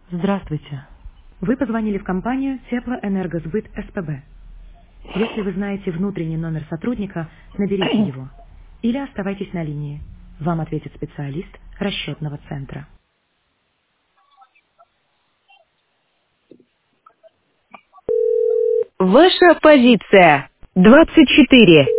Здравствуйте. Вы позвонили в компанию Теплоэнергосбыт СПБ. Если вы знаете внутренний номер сотрудника, наберите его. Или оставайтесь на линии. Вам ответит специалист расчетного центра. Ваша позиция 24.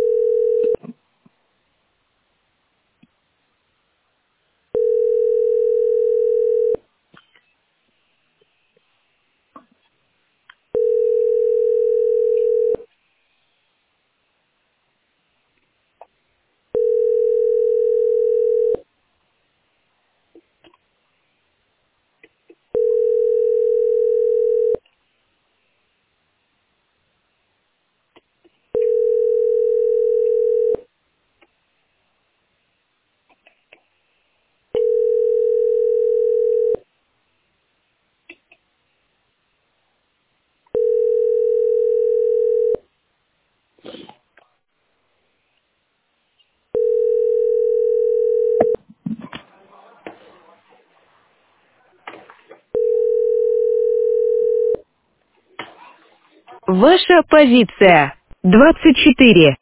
Ваша позиция 24.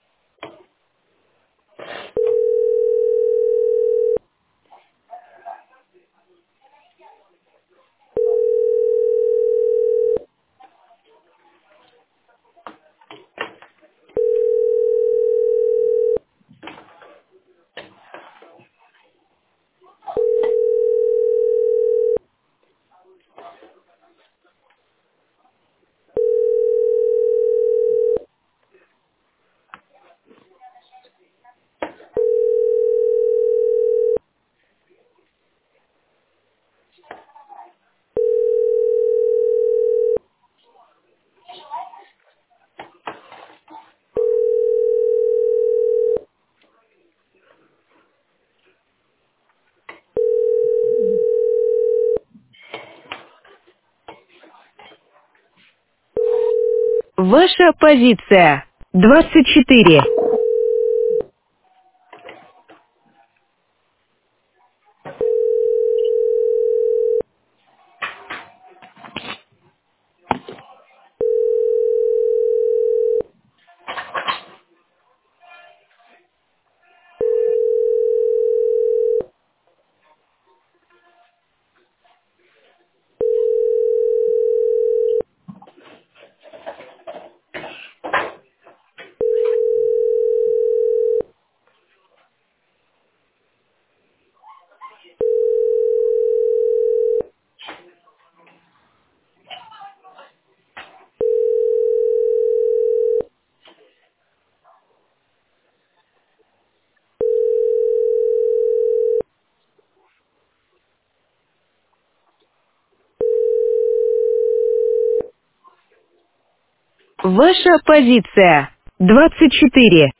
Ваша позиция 24. Ваша позиция 24.